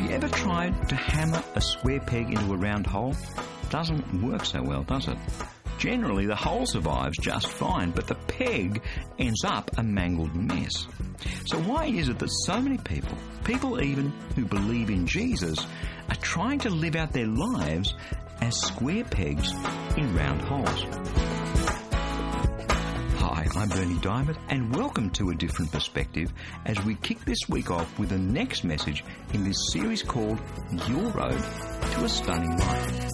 you ever tried to hammer a square peg into a round hole? Doesn't work so well, does it? Generally, the hole survives just fine, but the peg ends up a mangled mess. So why is it that so many people even who believe in Jesus, are trying to live out their lives as square pegs in round holes? Hi, I'm Berni Dymet, and welcome to A Different Perspective as we kick this week off with the next message in this series called Your Road to a Stunning Life.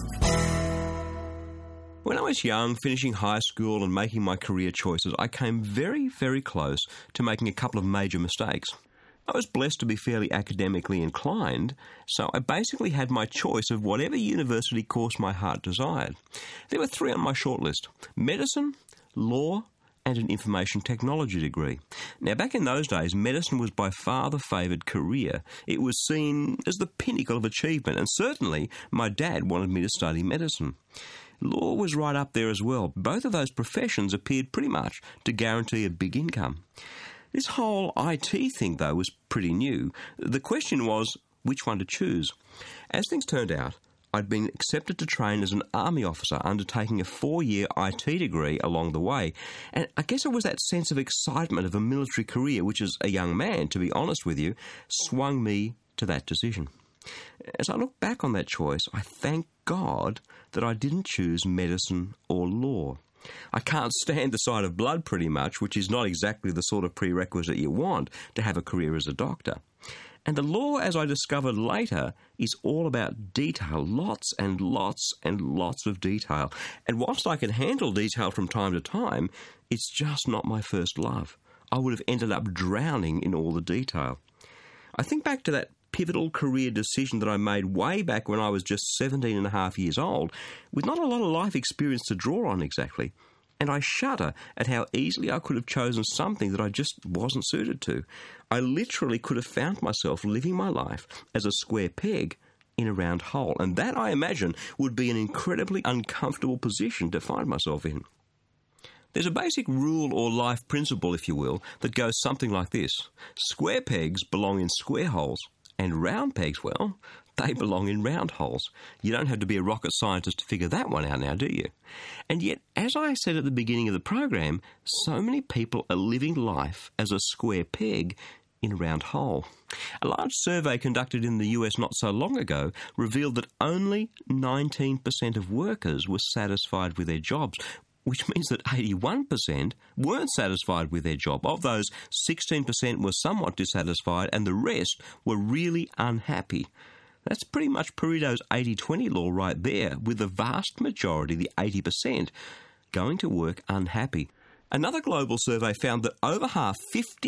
When I was young, finishing high school and making my career choices, I came very, very close to making a couple of major mistakes. I was blessed to be fairly academically inclined, so I basically had my choice of whatever university course my heart desired. There were three on my shortlist: medicine, law, and an information technology degree. Now, back in those days, medicine was by far the favoured career. It was seen as the pinnacle of achievement, and certainly my dad wanted me to study medicine. Law was right up there as well. Both of those professions appeared pretty much to guarantee a big income. This whole IT thing, though, was pretty new. The question was which one to choose. As things turned out, I'd been accepted to train as an army officer, undertaking a 4-year IT degree along the way. And I guess it was that sense of excitement of a military career, which as a young man, to be honest with you, swung me to that decision. As I look back on that choice, I thank God that I didn't choose medicine or law. I can't stand the sight of blood pretty much, which is not exactly the sort of prerequisite you want to have a career as a doctor. And the law, as I discovered later, is all about detail, lots and lots and lots of detail. And whilst I can handle detail from time to time, it's just not my first love. I would have ended up drowning in all the detail. I think back to that pivotal career decision that I made way back when I was just 17 and a half years old, with not a lot of life experience to draw on exactly. And I shudder at how easily I could have chosen something that I just wasn't suited to. I literally could have found myself living my life as a square peg in a round hole, and that, I imagine, would be an incredibly uncomfortable position to find myself in. There's a basic rule or life principle, if you will, that goes something like this: square pegs belong in square holes, and round pegs, well, they belong in round holes. You don't have to be a rocket scientist to figure that one out now, do you? And yet, as I said at the beginning of the program, so many people are living life as a square peg in a round hole. A large survey conducted in the US not so long ago revealed that only 19% of workers were satisfied with their jobs, which means that 81% weren't satisfied with their job. Of those, 16% were somewhat dissatisfied, and the rest were really unhappy. That's pretty much Pareto's 80-20 law right there, with the vast majority, the 80%, going to work unhappy. Another global survey found that over half,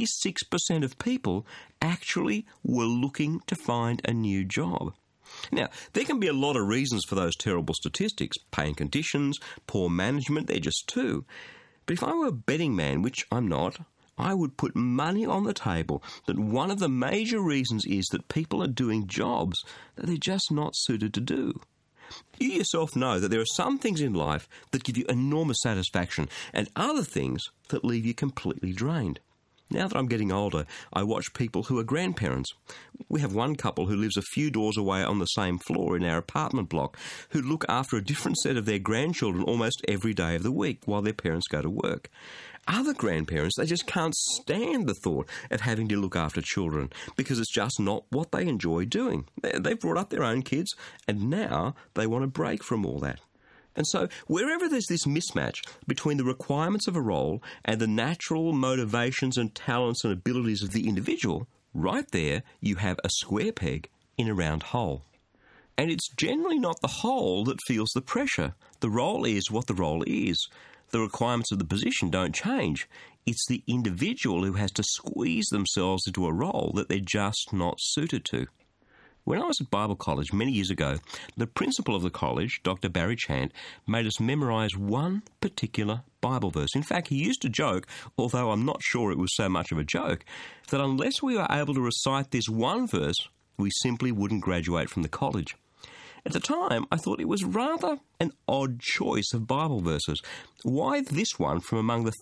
56% of people, actually were looking to find a new job. Now, there can be a lot of reasons for those terrible statistics. Pay and conditions, poor management, they're just two. But if I were a betting man, which I'm not, I would put money on the table that one of the major reasons is that people are doing jobs that they're just not suited to do. You yourself know that there are some things in life that give you enormous satisfaction and other things that leave you completely drained. Now that I'm getting older, I watch people who are grandparents. We have one couple who lives a few doors away on the same floor in our apartment block who look after a different set of their grandchildren almost every day of the week while their parents go to work. Other grandparents, they just can't stand the thought of having to look after children because it's just not what they enjoy doing. They've brought up their own kids and now they want a break from all that. And so wherever there's this mismatch between the requirements of a role and the natural motivations and talents and abilities of the individual, right there you have a square peg in a round hole. And it's generally not the hole that feels the pressure. The role is what the role is. The requirements of the position don't change. It's the individual who has to squeeze themselves into a role that they're just not suited to. When I was at Bible college many years ago, the principal of the college, Dr. Barry Chant, made us memorise one particular Bible verse. In fact, he used to joke, although I'm not sure it was so much of a joke, that unless we were able to recite this one verse, we simply wouldn't graduate from the college. At the time, I thought it was rather an odd choice of Bible verses. Why this one from among the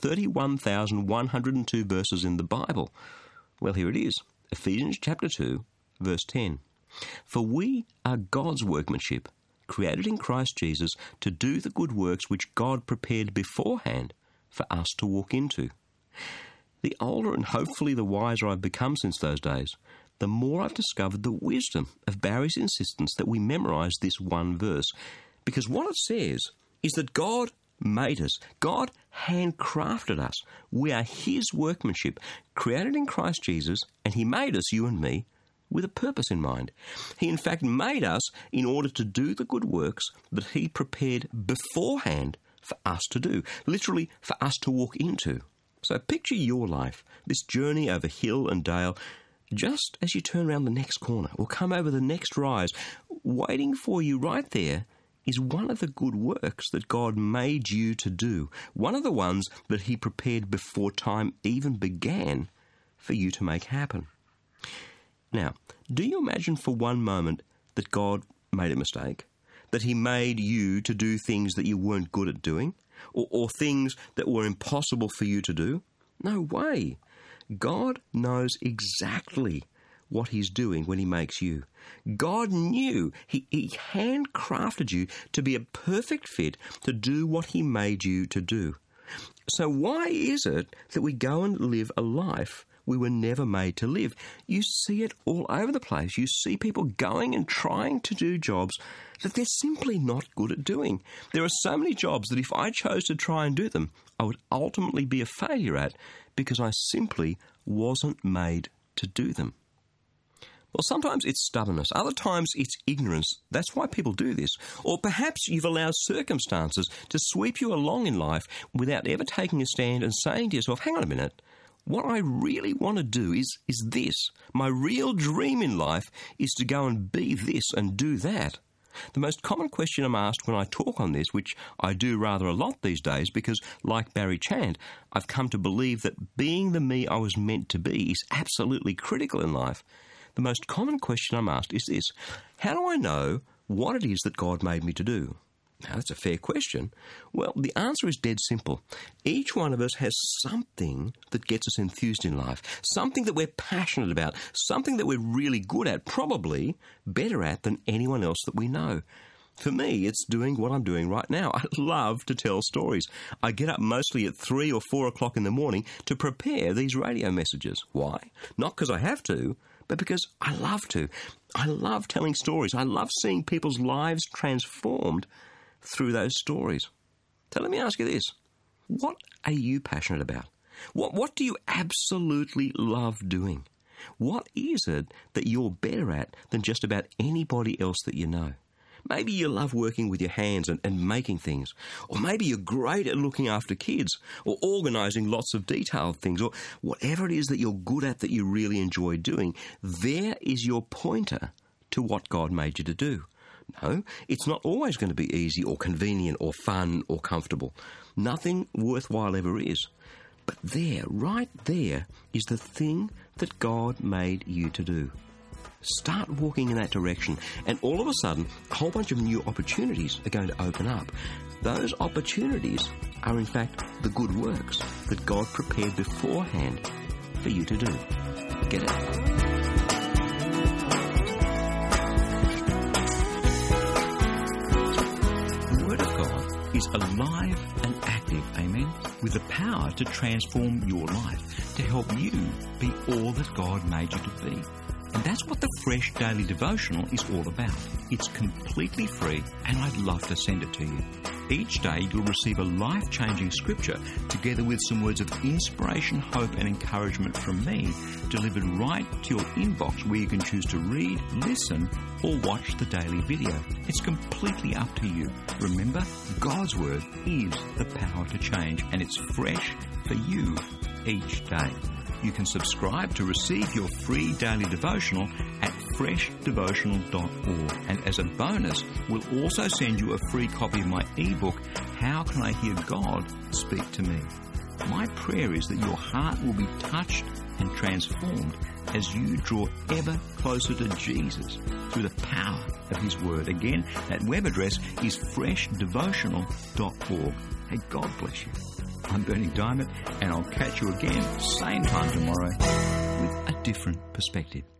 31,102 verses in the Bible? Well, here it is, Ephesians chapter 2, verse 10. For we are God's workmanship, created in Christ Jesus to do the good works which God prepared beforehand for us to walk into. The older and hopefully the wiser I've become since those days, the more I've discovered the wisdom of Barry's insistence that we memorise this one verse. Because what it says is that God made us. God handcrafted us. We are His workmanship, created in Christ Jesus, and He made us, you and me, with a purpose in mind. He in fact made us in order to do the good works that He prepared beforehand for us to do, literally for us to walk into. So picture your life, this journey over hill and dale, just as you turn around the next corner or come over the next rise. Waiting for you right there is one of the good works that God made you to do, one of the ones that He prepared before time even began for you to make happen. Now, do you imagine for one moment that God made a mistake? That He made you to do things that you weren't good at doing? Or things that were impossible for you to do? No way. God knows exactly what He's doing when He makes you. God knew. He handcrafted you to be a perfect fit to do what He made you to do. So why is it that we go and live a life we were never made to live? You see it all over the place. You see people going and trying to do jobs that they're simply not good at doing. There are so many jobs that if I chose to try and do them, I would ultimately be a failure at because I simply wasn't made to do them. Well, sometimes it's stubbornness. Other times it's ignorance. That's why people do this. Or perhaps you've allowed circumstances to sweep you along in life without ever taking a stand and saying to yourself, hang on a minute, what I really want to do is this. My real dream in life is to go and be this and do that. The most common question I'm asked when I talk on this, which I do rather a lot these days because, like Barry Chant, I've come to believe that being the me I was meant to be is absolutely critical in life. The most common question I'm asked is this: how do I know what it is that God made me to do? Now, that's a fair question. Well, the answer is dead simple. Each one of us has something that gets us enthused in life, something that we're passionate about, something that we're really good at, probably better at than anyone else that we know. For me, it's doing what I'm doing right now. I love to tell stories. I get up mostly at 3 or 4 o'clock in the morning to prepare these radio messages. Why? Not because I have to, but because I love to. I love telling stories. I love seeing people's lives transformed through those stories. So let me ask you this. What are you passionate about? What do you absolutely love doing? What is it that you're better at than just about anybody else that you know? Maybe you love working with your hands and making things. Or maybe you're great at looking after kids or organising lots of detailed things, or whatever it is that you're good at that you really enjoy doing. There is your pointer to what God made you to do. No, it's not always going to be easy or convenient or fun or comfortable. Nothing worthwhile ever is. But there, right there, is the thing that God made you to do. Start walking in that direction, and all of a sudden, a whole bunch of new opportunities are going to open up. Those opportunities are, in fact, the good works that God prepared beforehand for you to do. Get it? Is alive and active, amen, with the power to transform your life, to help you be all that God made you to be. And that's what the Fresh Daily Devotional is all about. It's completely free, and I'd love to send it to you. Each day you'll receive a life-changing scripture together with some words of inspiration, hope and encouragement from me, delivered right to your inbox, where you can choose to read, listen or watch the daily video. It's completely up to you. Remember, God's Word is the power to change, and it's fresh for you each day. You can subscribe to receive your free daily devotional at freshdevotional.org. And as a bonus, we'll also send you a free copy of my ebook, How Can I Hear God Speak to Me? My prayer is that your heart will be touched and transformed as you draw ever closer to Jesus through the power of His Word. Again, that web address is freshdevotional.org. Hey, God bless you. I'm Bernie Diamond, and I'll catch you again, same time tomorrow, with a different perspective.